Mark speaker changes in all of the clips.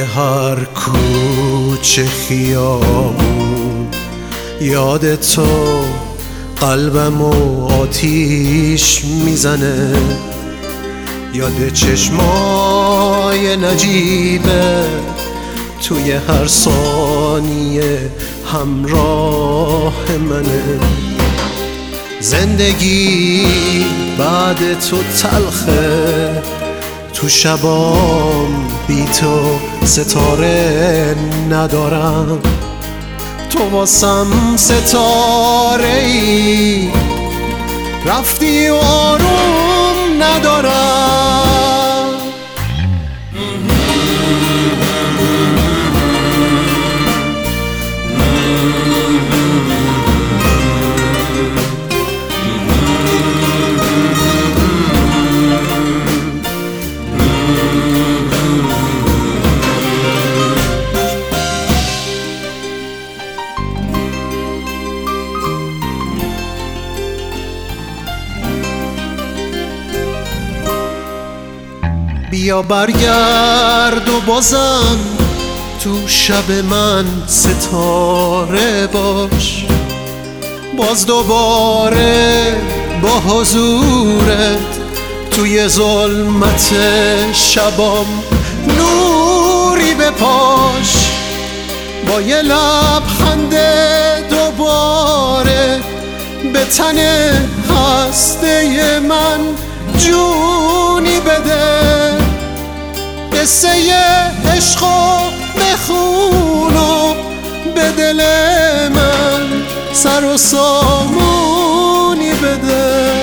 Speaker 1: هر کوچه خیابون یاد تو قلبمو آتیش میزنه، یاد چشمای نجیبه توی هر ثانیه همراه منه. زندگی بعد تو تلخه، تو شبام بی تو ستاره ندارم، تو واسم ستاره ای رفتی و آروم ندارم. بیا برگرد و بازم تو شب من ستاره باش، باز دوباره با حضورت توی ظلمت شبام نوری بپاش. با یه لبخند دوباره به تن هسته من جونی بده، قصه عشقو بخون و به دل من سر و سامونی بده.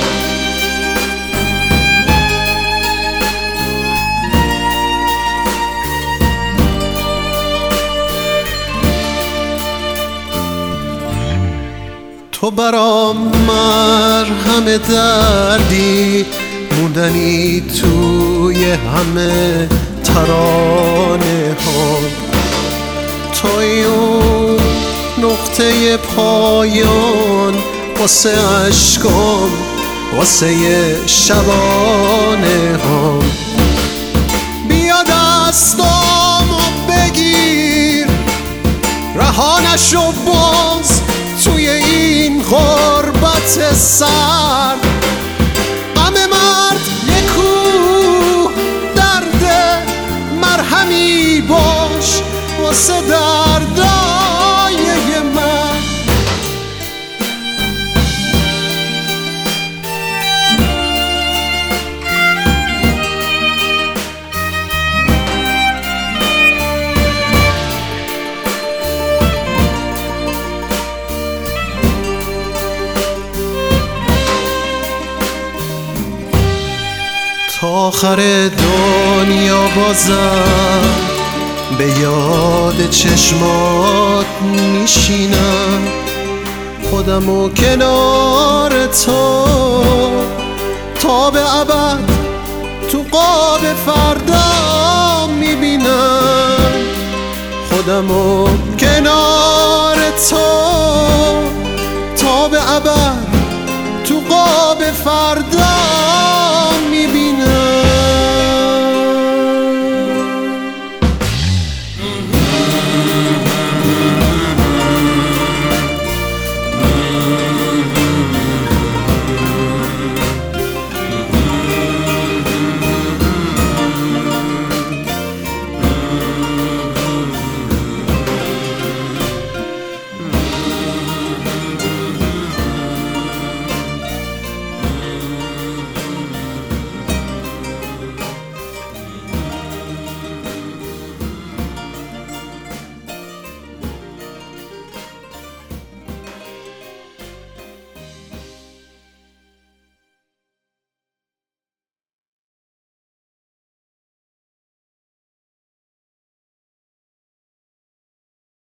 Speaker 1: تو برام مرهم دردی، موندنی توی همه ترانه ها، توی اون نقطه پایان واسه عشقام، واسه شبانه ها. بیا دستامو بگیر، رها نشو باز توی این غربت سر. غم مرد یک کوه درده، مرهمی باش واسه دردای من. تا آخر دنیا بازم به یاد چشمات میشینم، خودمو کنار تو تا به ابد تو قاب فردا میبینم، خودمو کنار تو تا به ابد تو قاب فردا